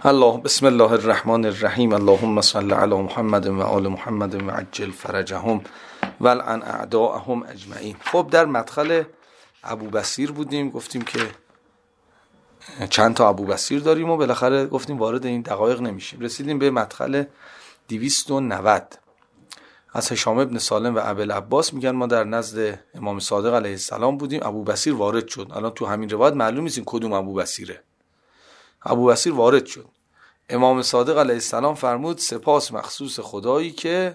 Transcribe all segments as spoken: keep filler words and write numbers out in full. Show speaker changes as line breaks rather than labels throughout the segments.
الله بسم الله الرحمن الرحیم. اللهم صل علی محمد و آل محمد و عجل فرجهم و الان اعداءهم اجمعین. خب در مدخل ابوبصیر بودیم، گفتیم که چند تا ابوبصیر داریم و بالاخره گفتیم وارد این دقایق نمیشیم. رسیدیم به مدخل دویست و نود از هشام ابن سالم و ابوالعباس. میگن ما در نزد امام صادق علیه السلام بودیم، ابوبصیر وارد شد. الان تو همین روایت معلوم نیست کدوم ابوبصیره. ابوبصیر وارد شد. امام صادق علیه السلام فرمود سپاس مخصوص خدایی که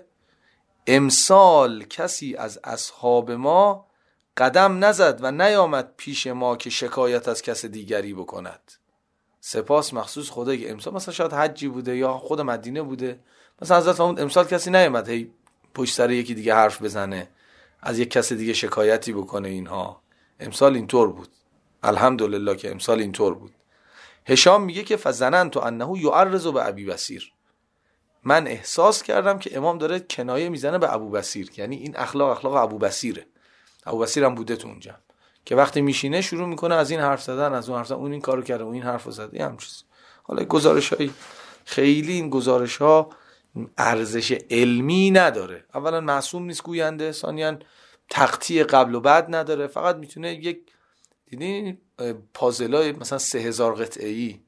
امسال کسی از اصحاب ما قدم نزد و نیامد پیش ما که شکایت از کس دیگری بکند. سپاس مخصوص خدایی که امسال مثلا شاید حجی بوده یا خود مدینه بوده، مثلا حضرت فرمود امسال کسی نیامد هی پشت سر یکی دیگه حرف بزنه، از یک کس دیگه شکایتی بکنه. اینها امسال اینطور بود، الحمدلله که امسال اینطور بود. هشام میگه که فظننت انه یعرض به ابی بصیر، من احساس کردم که امام داره کنایه میزنه به ابوبصیر، یعنی این اخلاق اخلاق ابوبصیره. ابوبصیر هم بوده تو اونجا که وقتی میشینه شروع میکنه از این حرف زدن، از اون حرف زدن، اون این کارو کرده، اون این حرفو زده، هم چیز. حالا گزارشای خیلی این گزارش‌ها ارزش علمی نداره. اولا معصوم نیست گوینده، ثانیاً تقطیع قبل و بعد نداره، فقط میتونه یک دیدین پازلای مثلا سه هزار قطعه‌ای،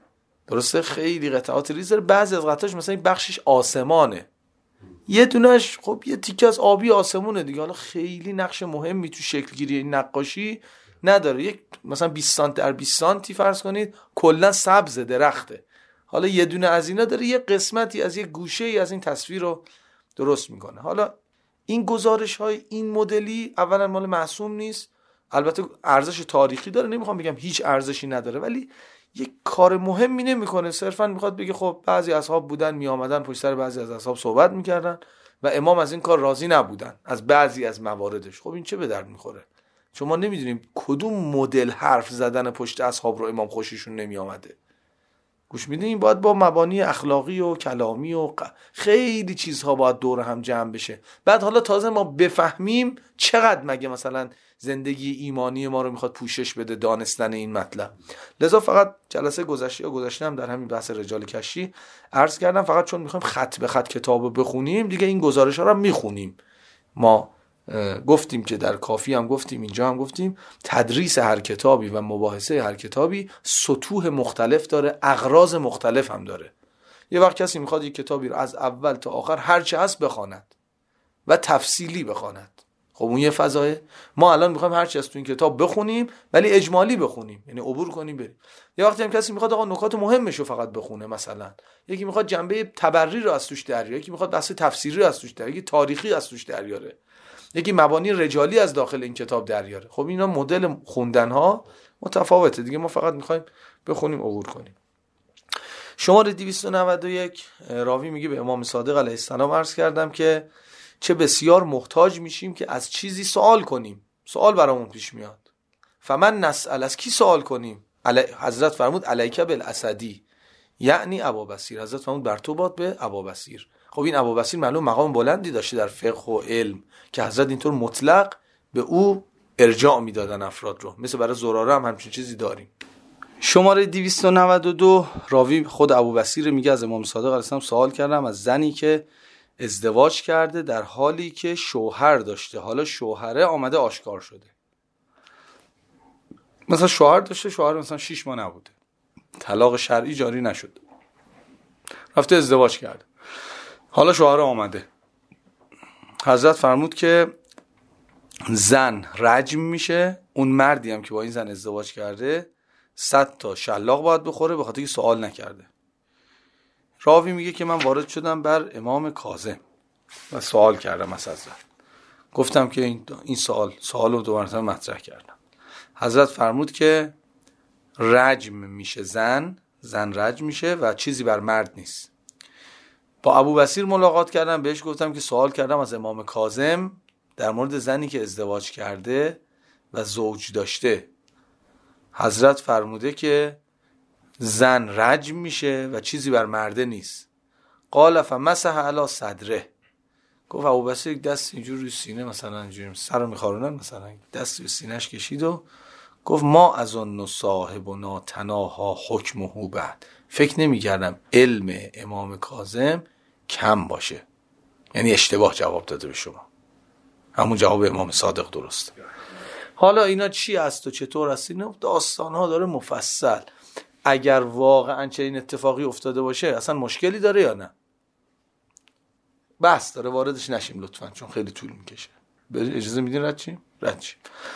درسته، خیلی قطعات ریز داره. بعضی از قطعاش مثلا این بخشش آسمانه، یه دونش خب یه تیکه از آبی آسمونه دیگه، حالا خیلی نقش مهمی تو شکل گیری این نقاشی نداره. یک مثلا بیست سانتی در بیست سانتی فرض کنید، کلا سبز درخته، حالا یه دونه از اینا داره یه قسمتی از یه گوشه‌ای از این تصویر رو درست میکنه. حالا این گزارش های این مدلی اولا مال معصوم نیست، البته ارزش تاریخی داره، نمیخوام بگم هیچ ارزشی نداره، ولی یک کار مهمی نمیکنه. صرفا میخواد بگه خب بعضی اصحاب بودن میآمدن پشت سر بعضی از اصحاب صحبت میکردن و امام از این کار راضی نبودن از بعضی از مواردش. خب این چه به درد میخوره؟ چون ما نمیدونیم کدوم مدل حرف زدن پشت اصحاب رو امام خوششون نمیآمده. گوش میدین، باید با مبانی اخلاقی و کلامی و ق... خیلی چیزها باید دور هم جمع بشه. بعد حالا تازه ما بفهمیم چقدر مگه مثلا زندگی ایمانی ما رو میخواد پوشش بده دانستن این مطلب. لذا فقط جلسه گذشته یا گذشته هم در همین بحث رجال کشی عرض کردم، فقط چون میخوایم خط به خط کتابو بخونیم دیگه این گزارش ها رو میخونیم. ما گفتیم که در کافی هم گفتیم، اینجا هم گفتیم، تدریس هر کتابی و مباحثه هر کتابی سطوح مختلف داره، اغراض مختلف هم داره. یه وقت کسی میخواد یک کتابی رو از اول تا آخر هر چه هست بخواند و تفصیلی بخواند، خب اون یه فضایه. ما الان میخوایم هر چی از تو این کتاب بخونیم ولی اجمالی بخونیم، یعنی عبور کنیم بریم. یه وقتی هم کسی میخواد آقا نکات مهمش رو فقط بخونه، مثلا یکی میخواد جنبه تبری رو از توش دریاره، یکی میخواد بحث تفسیری رو از توش دریاره، یکی تاریخی از توش دریاره، یکی مبانی رجالی از داخل این کتاب دریاره. خب اینا مدل خوندن ها متفاوته دیگه، ما فقط میخوایم بخونیم عبور کنیم. شماره دویست و نود و یک راوی میگه به امام صادق علیه السلام عرض کردم که چه بسیار محتاج میشیم که از چیزی سوال کنیم، سوال برامون پیش میاد. فمن نسأل، از کی سوال کنیم؟ علی... حضرت فرمود علیک بالاسدی، یعنی ابوبصیر. حضرت فرمود بر تو باد به ابوبصیر. خب این ابوبصیر معلوم مقام بلندی داشته در فقه و علم که حضرت اینطور مطلق به او ارجاع میدادن افراد رو، مثل برای زراره هم همچین چیزی داریم. شماره دویست و نود و دو راوی خود ابوبصیر میگه از امام صادق علیه السلام سوال کردم از زنی که ازدواج کرده در حالی که شوهر داشته، حالا شوهره آمده آشکار شده. مثلا شوهر داشته، شوهر مثلا شش ماه نبوده، طلاق شرعی جاری نشد، رفته ازدواج کرده، حالا شوهر آمده. حضرت فرمود که زن رجم میشه، اون مردی هم که با این زن ازدواج کرده صد تا شلاق باید بخوره به خاطر که سوال نکرده. راوی میگه که من وارد شدم بر امام کاظم و سوال کردم از حضرت، گفتم که این این سوال سوال رو دو مرتبه مطرح کردم. حضرت فرمود که رجم میشه زن، زن رجم میشه و چیزی بر مرد نیست. با ابوبصیر ملاقات کردم، بهش گفتم که سوال کردم از امام کاظم در مورد زنی که ازدواج کرده و زوج داشته. حضرت فرموده که زن رجم میشه و چیزی بر مرده نیست. قال فمسح علی صدره، گفت ابوبصیر یک دست اینجور روی سینه، مثلا اینجوری سر رو میخارونن، مثلا دست روی سینه‌اش کشید و گفت ما از اون صاحبنا تناها حکمه بعد، فکر نمی کردم علم امام کاظم کم باشه. یعنی اشتباه جواب داده به شما، همون جواب امام صادق درسته. حالا اینا چی است و چطور است، اینا داستان ها داره مفصل. اگر واقعا چنین اتفاقی افتاده باشه اصلا مشکلی داره یا نه، بس داره واردش نشیم لطفا، چون خیلی طول میکشه. اجازه میدین رد چیم؟ رد چیم.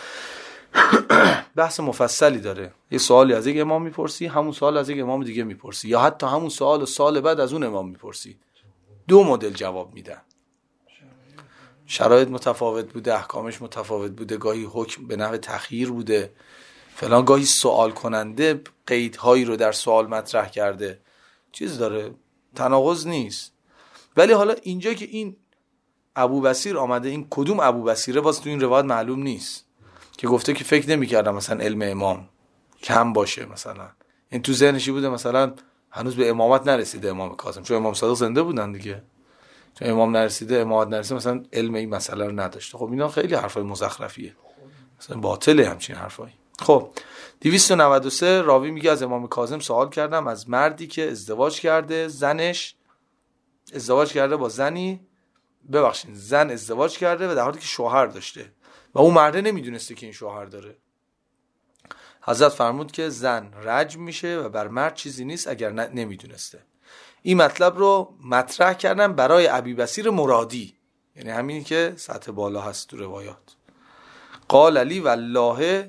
بحث مفصلی داره. یه سوالی از یک امام میپرسی، همون سوال از یک امام دیگه میپرسی، یا حتی همون سوال و سال بعد از اون امام میپرسی، دو مدل جواب میدن. شرایط متفاوت بوده، احکامش متفاوت بوده، گاهی حکم به نحو تخییر بوده فلان، گاهی سوال کننده قیدهایی رو در سوال مطرح کرده. چیز داره، تناقض نیست. ولی حالا اینجا که این ابو بصیر آمده، این کدوم ابو بصیره باز تو این روایت معلوم نیست، که گفته که فکر نمی‌کردم مثلا علم امام کم باشه، مثلا این تو ذهنشی بوده مثلا هنوز به امامت نرسیده امام کاظم، چون امام صادق زنده بودن دیگه، چون امام نرسیده، امامت نرسیده، مثلا علم این مسئله رو نداشته. خب اینا خیلی حرفای مزخرفیه، مثلا باطله همچین حرفایی. خب دویست و نود و سه راوی میگه از امام کاظم سوال کردم از مردی که ازدواج کرده، زنش ازدواج کرده با زنی، ببخشید زن ازدواج کرده و در حالی که شوهر داشته و اون مرده نمیدونسته که این شوهر داره. حضرت فرمود که زن رجم میشه و بر مرد چیزی نیست اگر نمیدونسته. این مطلب رو مطرح کردم برای ابی بصیر مرادی، یعنی همینی که سطح بالا هست تو روایات. قال علی والله،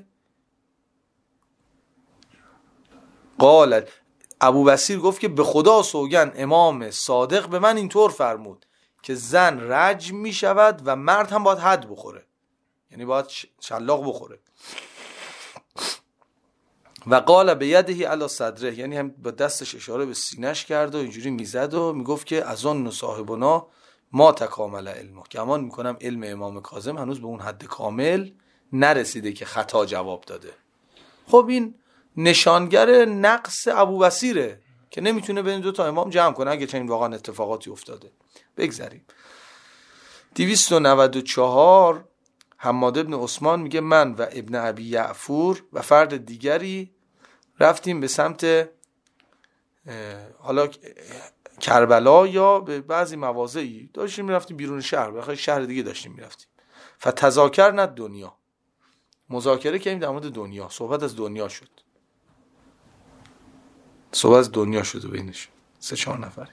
قال ابو بصیر گفت که به خدا سوگن امام صادق به من اینطور فرمود که زن رجم می شود و مرد هم باید حد بخوره، یعنی باید شلاق بخوره. و قال بیدهی علی صدره، یعنی هم با دستش اشاره به سینه‌اش کرد و اینجوری میزد و میگفت که از آن صاحبنا ما تکامل علمه، گمان میکنم علم امام کاظم هنوز به اون حد کامل نرسیده که خطا جواب داده. خب این نشانگر نقص ابو بصیره که نمیتونه بین دو تا امام جمع کنه اگه چنین واقعا اتفاقاتی افتاده. بگذریم. دویست و نود و چهار حماد ابن عثمان میگه من و ابن ابی یعفور و فرد دیگری رفتیم به سمت حالا کربلا یا به بعضی مواضعی داشتیم میرفتیم بیرون شهر، بخاطر شهر دیگه داشتیم میرفتیم. فتذاکرنا دنیا، مذاکره کردیم در مورد دنیا، صحبت از دنیا شد، صحبت از دنیا شد بینش سه چهار نفر.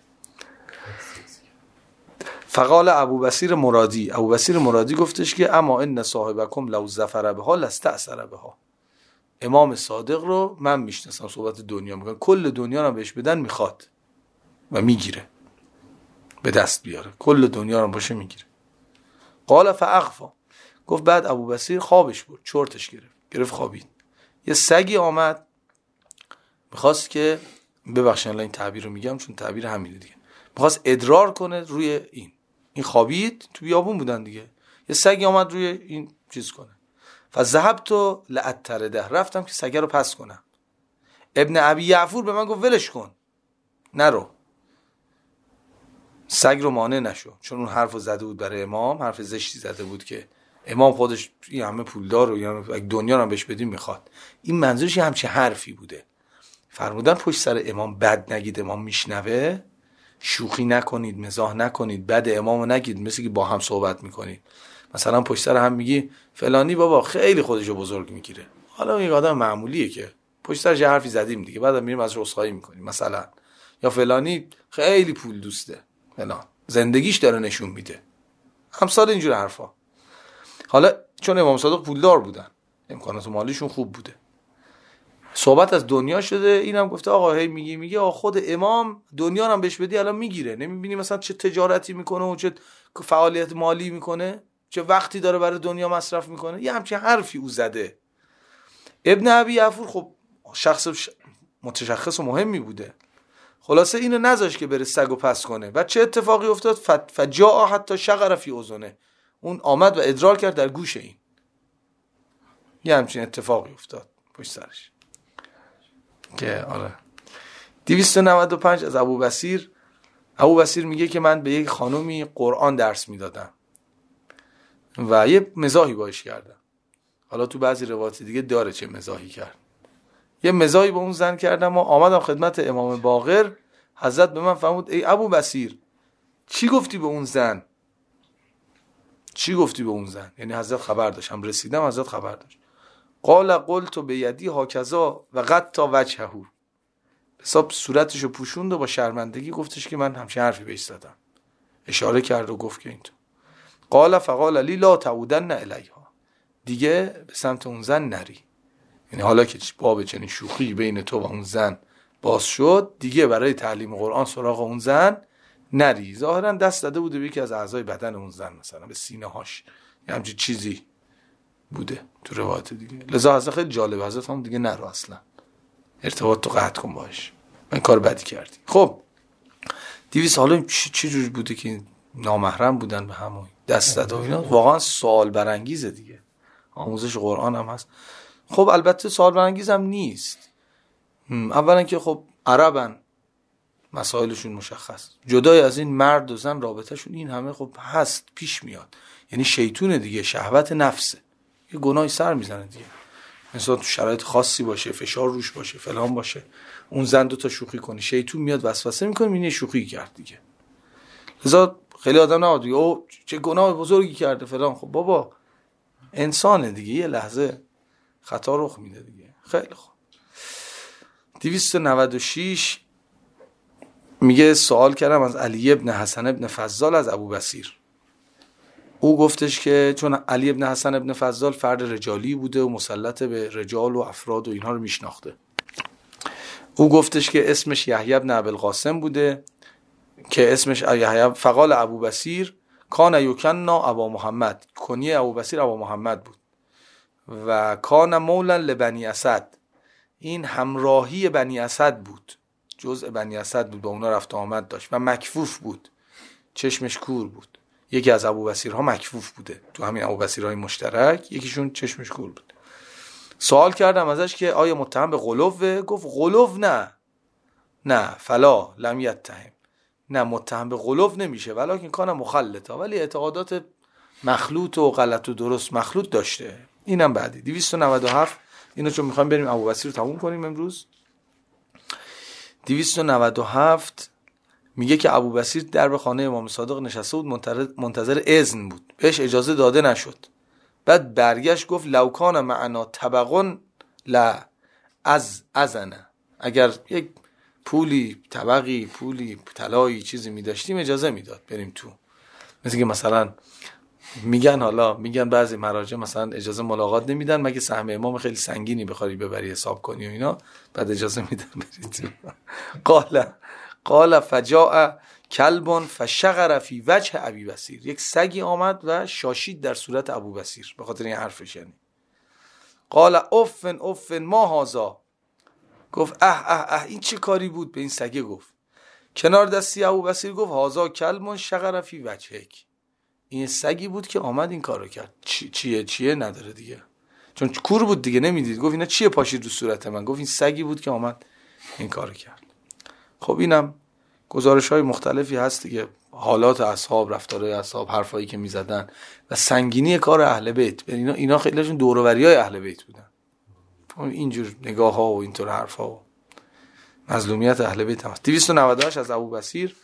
فقال ابو بصیر مرادی، ابو بصیر مرادی گفتش که اما ان صاحبکم لو ظفر بها لاستأثر بها، امام صادق رو من میشناسم صحبت دنیا میکنه، کل دنیا رو بهش بدن میخواد و میگیره، به دست بیاره کل دنیا رو باشه میگیره. قال فاغفا، گفت بعد ابو بصیر خوابش بود، چرتش گرفت گرفت خوابید. یه سگی آمد میخواست که، ببخشید الان این تعبیر رو میگم چون تعبیر همینه دیگه، میخواست ادرار کنه روی این این خوابید، تو بیابون بودن دیگه، یه سگی آمد روی این چیز کنه. فذهبت لأطرده، رفتم که سگ رو پس کنم. ابن ابی یعفور به من گفت ولش کن، نرو، سگ رو مانع نشو، چون اون حرفو زده بود برای امام، حرف زشتی زده بود که امام خودش این همه پولدار و یعنی دنیا رو بهش بدیم میخواد. این منظورش همچه حرفی بوده. فرمودن پشت سر امام بد نگید، امام میشنوه، شوخی نکنید، مزاح نکنید، بد امامو نگید، مثل که با هم صحبت میکنید، مثلا پشت سر هم میگی فلانی بابا خیلی خودشو بزرگ میگیره، حالا یک آدم معمولیه که پشت سرش حرفی زدیم دیگه، بعد میریم ازش عذرخواهی میکنیم مثلا، یا فلانی خیلی پول دوسته فلان، زندگیش داره نشون میده، امثال اینجور حرفا. حالا چون امام صادق پولدار بودن، امکانات مالیشون خوب بوده، صحبت از دنیا شده، اینم گفته آقا هی میگی میگه آقا خود امام دنیا رو هم بهش بدی الان میگیره، نمیبینی مثلا چه تجارتی میکنه و چه فعالیت مالی میکنه، چه وقتی داره برای دنیا مصرف میکنه، یه همچین حرفی او زده. ابن ابی یعفور خب شخص متشخص و مهمی بوده، خلاصه اینو نذاش که بره سگو پس کنه. بعد چه اتفاقی افتاد؟ فجاء حتی شغر فی اذنه، اون آمد و ادرار کرد در گوش این، یه همچین اتفاقی افتاد پشت سرش که آره. دویست و نود و پنج از ابو بصیر، ابو بصیر میگه که من به یک خانومی قرآن درس میدادم و یه مزاحی باش کردم. حالا تو بعضی روایات دیگه داره چه مزاحی کرد. یه مزاحی با اون زن کردم و آمدم خدمت امام باقر. حضرت به من فرمود ای ابو بصیر چی گفتی به اون زن؟ چی گفتی به اون زن؟ یعنی حضرت خبر داشتم، رسیدم حضرت خبر داشت. قال قلت بیدی هاکذا و قد تا وجهه، حساب صورتشو پوشوند و با شرمندگی گفتش که من همچین حرفی بهش زدم. اشاره کرد و گفت که اینطور. قال فقال لی لا تعودن الیها، دیگه به سمت اون زن نری. یعنی حالا که باب چنین شوخی بین تو و اون زن باز شد، دیگه برای تعلیم قرآن سراغ اون زن نری. ظاهرا دست داده بوده به یکی از اعضای بدن اون زن، مثلا به سینه هاش یا همچین چیزی بوده تو روایت دیگه. لذا حضرت خیلی جالبه، حضرت هم دیگه نرو، اصلا ارتباط تو قطع کن باش، من کار بدی کردی. خب دویست حالا چی جوری بوده که نامحرم بودن به همون دست داده و اینا؟ واقعا سوال برانگیزه دیگه. آموزش قرآن هم هست. خب البته سوال برانگیز هم نیست. اولا که خب عربن، مسائلشون مشخص، جدای از این مرد و زن رابطهشون این همه خب هست، پیش میاد. یعنی شیطونه دیگه، شهوت نفسه، یه گناهی سر میزنه دیگه. مثلا تو شرایط خاصی باشه، فشار روش باشه، فلان باشه، اون زن دو تا شوخی کنه، شیطون میاد وسوسه میکنه، این شوخی کرد دیگه. لذا خیلی آدم نباید بگه او چه گناه بزرگی کرده فلان. خب بابا انسانه دیگه، یه لحظه خطا رخ میده دیگه. خیلی خوب. دویست و نود و شش میگه سوال کردم از علی ابن حسن ابن فضال از ابو بصیر. او گفتش که چون علی ابن حسن ابن فضال فرد رجالی بوده و مسلط به رجال و افراد و اینها رو میشناخته، او گفتش که اسمش یحیی ابن ابوالقاسم بوده که اسمش یحیی. فقال ابو بصیر کان یکنا ابا محمد، کنیه ابو بصیر ابا محمد بود. و کان مولا لبنی اسد، این همراهی بنی اسد بود، جزء بنی اسد بود، با اونا رفت آمد داشت و مکفوف بود، چشمش کور بود. یکی از ابو بصیرها مکفوف بوده، تو همین ابو بصیرهای مشترک یکیشون چشمش کور بود. سوال کردم ازش که آیا متهم به غلوه؟ گفت غلو نه، نه فلا لم یتهم، نه متهم به غلو نمیشه، ولکن کان مخلطا، ولی اعتقادات مخلوط و غلط و درست مخلوط داشته. اینم بعدی. دویست و نود و هفت اینو چون میخوایم بریم ابو بصیر رو تموم کنیم امروز. دویست و نود و هفت میگه که ابو بصیر در به خانه امام صادق نشسته بود، منتظر اذن بود، بهش اجازه داده نشد. بعد برگشت گفت لو کان معنا طبقون لا از ازنه، اگر یک پولی طبقی پولی طلایی چیزی میداشتیم اجازه میداد بریم تو. مثل که مثلا میگن، حالا میگن بعضی مراجع مثلا اجازه ملاقات نمیدن مگه سهم امام خیلی سنگینی بخوای ببری حساب کنی و اینا، بعد اجازه میدن بری تو. قال قال فجاء کلب فشغر فی وجه ابی بصیر، یک سگی آمد و شاشید در صورت ابو بصیر به خاطر این حرفش. یعنی قال افن افن ما هازا، گفت اه اه اه این چه کاری بود؟ به این سگه گفت. کنار دستی ابو بصیر گفت هازا کلب شغر فی وجهک، این سگی بود که آمد این کارو کرد. چی چیه چیه نداره دیگه، چون کور بود دیگه نمیدید. گفت اینا چیه پاشید رو صورت من؟ گفت این سگی بود که آمد این کارو کرد. خب اینم گزارش‌های مختلفی هست دیگه، حالات اصحاب، رفتارهای اصحاب، حرفایی که میزدن و سنگینی کار اهل بیت. اینا اینا خیلیشون دور و بریای اهل بیت بودن. اینجور نگاه‌ها و اینطور حرفا و مظلومیت اهل بیت هم. دویست و نود و هشت از ابو بصیر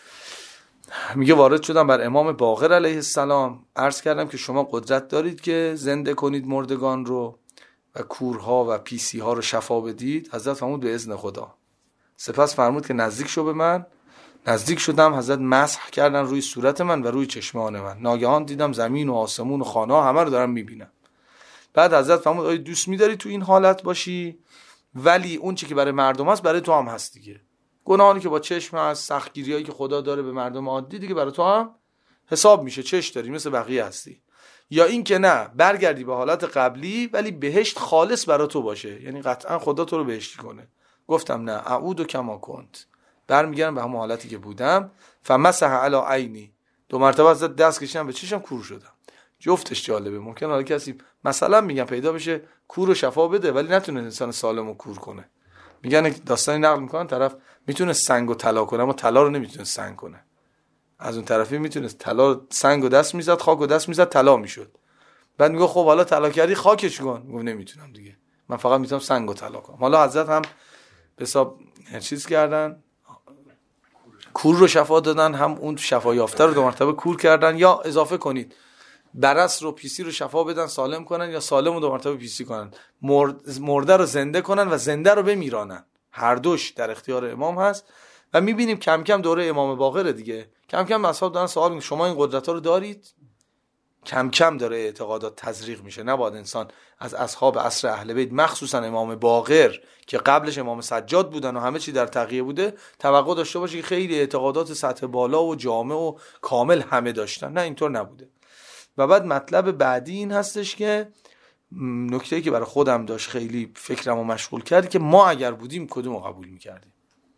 میگه وارد شدم بر امام باقر علیه السلام، عرض کردم که شما قدرت دارید که زنده کنید مردگان رو و کورها و پیسی ها رو شفا بدید. حضرت فرمود به اذن خدا. سپس فرمود که نزدیک شو به من. نزدیک شدم، حضرت مسح کردن روی صورت من و روی چشمان من. ناگهان دیدم زمین و آسمون و خانه ها همه رو دارم میبینم. بعد حضرت فرمود آیا دوست می‌داری تو این حالت باشی؟ ولی اون چی که برای مردم هست برای تو هم هست دیگه. گناهانی که با چشم هست، سختگیریایی که خدا داره به مردم عادی دیگه برای تو هم حساب میشه، چش داری مثل بقیه هستی. یا این که نه برگردی به حالت قبلی ولی بهشت خالص برای تو باشه، یعنی قطعا خدا تو رو بهشتی کنه. گفتم نه، اعود کما کنت، برمیگردم به همون حالتی که بودم. فمسح علی عینی، دو مرتبه از دست کشیدم به چشم، کور شدم. جفتش جالبه. ممکن حالا کسی مثلا میگن پیدا بشه کور و شفا بده ولی نتونه انسان سالمو کور کنه. میگن داستانی نقل میکنن طرف میتونه سنگ و طلا کنه اما طلا رو نمیتونه سنگ کنه. از اون طرفی میتونه طلا سنگ و دست میزد، خاک و دست میزد، طلا میشد. بعد میگه خب حالا طلا کردی خاکش کن. میگم نمیتونم دیگه، من فقط میتونم سنگو طلا کنم. حالا حضرت هم به حساب چیز کردن، کور رو شفا دادن، هم اون شفا یافته رو دو مرتبه کور کردن. یا اضافه کنید برص رو پیسی رو شفا بدن سالم کنن، یا سالم رو دو مرتبه پیسی کنن، مرده رو زنده کنن و زنده رو بمیرانن. هر دوش در اختیار امام هست. و میبینیم کم کم دوره امام باقر دیگه، کم کم اصحاب دارن سوال میکنن شما این قدرت ها رو دارید؟ کم کم داره اعتقادات تزریق میشه. نباید انسان از اصحاب عصر اهل بیت مخصوصا امام باقر که قبلش امام سجاد بودن و همه چی در تقیه بوده توقع داشته باشه که خیلی اعتقادات سطح بالا و جامع و کامل همه داشتن. نه، اینطور نبوده. و بعد مطلب بعدی این هستش که نکته‌ای که برای خودم داشت خیلی فکرمو مشغول کرد که ما اگر بودیم کدومو قبول میکردیم.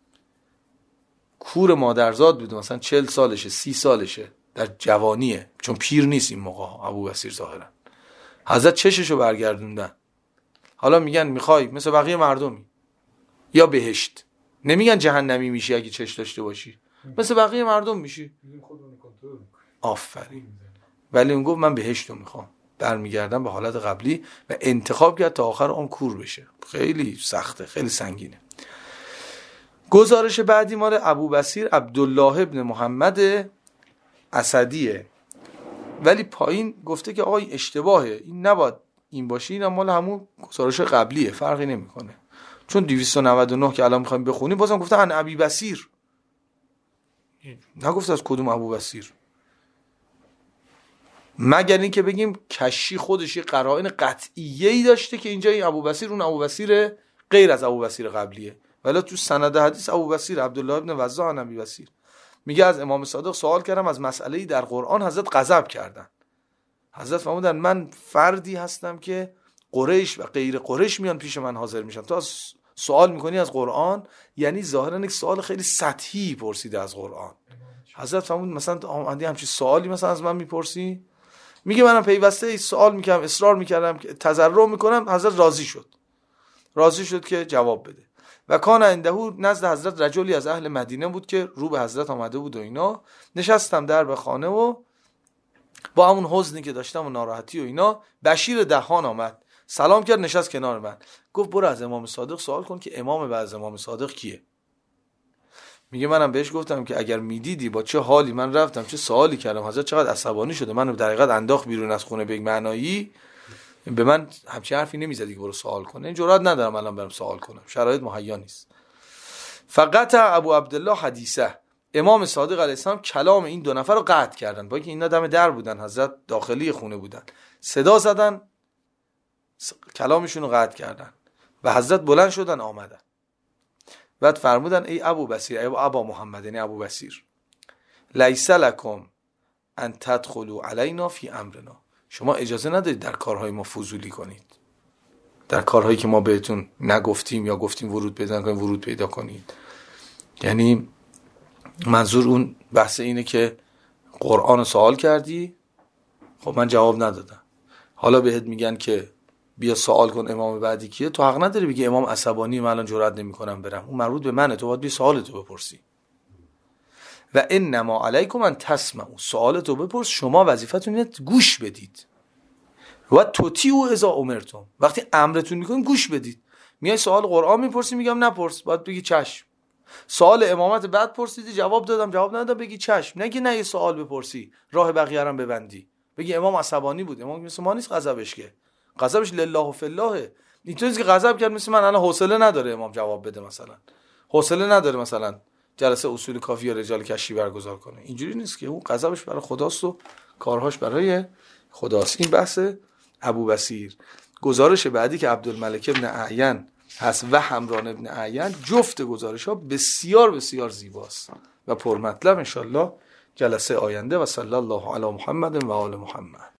کور مادرزاد بوده، مثلا چهل سالشه، سی سالشه، در جوانیه، چون پیر نیست این موقع ابوبصیر ظاهرا. حضرت چششو برگردوندن. حالا میگن میخوای مثل بقیه مردمی یا بهشت، نمیگن جهنمی میشی اگه چش داشته باشی، مثل بقیه مردم میشی. آفرین. ولی اون گفت من بهشتو میخوام، برمیگردم به حالت قبلی و انتخاب کرد تا آخر عمر کور بشه. خیلی سخته، خیلی سنگینه. گزارش بعدی مال ابوبصیر عبدالله ابن محمد اسدیه، ولی پایین گفته که آقای اشتباهه، این نباید این باشه، این مال همون گزارش قبلیه، فرقی نمیکنه. چون دویست و نود و نه که الان میخوایم بخونیم بازم گفته عن ابی بصیر، نگفته از کدوم ابوبصیر، مگر این که بگیم کشی خودش یه قرائن قطعیه‌ای داشته که اینجا این ابوبصیر اون ابوبصیر غیر از ابوبصیر قبلیه. ولی تو سند حدیث ابوبصیر عبدالله ابن وضاح عن ابی بصیر میگه از امام صادق سوال کردم از مسئله‌ای در قرآن، حضرت غضب کردن. حضرت فرمودن من فردی هستم که قریش و غیر قریش میان پیش من حاضر میشن، تو سوال میکنی از قرآن، یعنی ظاهرا یک سوال خیلی سطحی پرسیده از قرآن. حضرت فرمود مثلا آمدی همچین سوالی مثلا از من میپرسی؟ میگه منم پیوسته سوال میکردم، اصرار میکردم، تضرع میکنم. حضرت راضی شد، راضی شد که جواب بده. و کان عنده نزد حضرت رجلی از اهل مدینه بود که رو به حضرت آمده بود و اینا. نشستم در به خانه و با همون حزنی که داشتم و ناراحتی و اینا، بشیر دهان آمد، سلام کرد، نشست کنار من، گفت برو از امام صادق سوال کن که امام بعد از امام صادق کیه. میگه منم بهش گفتم که اگر میدیدی با چه حالی من رفتم، چه سوالی کردم، حضرت چقدر عصبانی شده، منو در حقیقت انداخت بیرون از خونه به معنایی، به من همچین حرفی نمیزدی که برو سوال کنه. این جرئت ندارم الان برم سوال کنم، شرایط مهیا نیست. فقط ابو عبدالله حدیثه، امام صادق علیه السلام کلام این دو نفر رو قطع کردن، با اینکه اینا دم در بودن، حضرت داخلی خونه بودن، صدا زدن، کلامشون رو قطع کردن و حضرت بلند شدن آمدن. بعد فرمودن ای ابو بصیر، ای ابا محمد، یعنی ابو بصیر، لیس لکم ان تدخلوا علینا فی امرنا، شما اجازه ندارید در کارهای ما فضولی کنید، در کارهایی که ما بهتون نگفتیم یا گفتیم ورود پیدا کنید ورود پیدا کنید. یعنی منظور اون بحث اینه که قرآن رو سوال کردی، خب من جواب ندادم، حالا بهت میگن که بیا سوال کن امام بعدی کیه، تو حق نداری بگی امام عصبانی من الان جرئت نمیکنم برم، اون مربوط به منه، تو باید بیا سوالتو بپرسی. و انما علیکم ان تسمعوا، سوالتو بپرس، شما وظیفتون اینه گوش بدید. و تطیعوا اذا امرتم، وقتی امرتون میکنن گوش بدید. میای سوال قرآن میپرسی، میگم نپرس، باید بگی چشم. سوال امامت بعد پرسیدی، جواب دادم، جواب ندادم، بگی چشم. نگی نه یه سوال بپرسی راه بقیه رو ببندی، بگی امام عصبانی بود، امام مثل ما نیست غضبش، که غضبش لله و فی الله. اینطوریه که غضب کرد مثل من الان حوصله نداره امام جواب بده، مثلا حوصله نداره مثلا جلسه اصول کافی یا رجال کشی برگزار کنه. اینجوری نیست که، اون غضبش برای خداست و کارهاش برای خداست. این بحث ابوبصیر. گزارش بعدی که عبدالملک ابن اعین هست و همران ابن اعین، جفت گزارش ها بسیار بسیار زیباست و پرمطلب. انشالله جلسه آینده. و صلی الله علی محمد و آل محمد.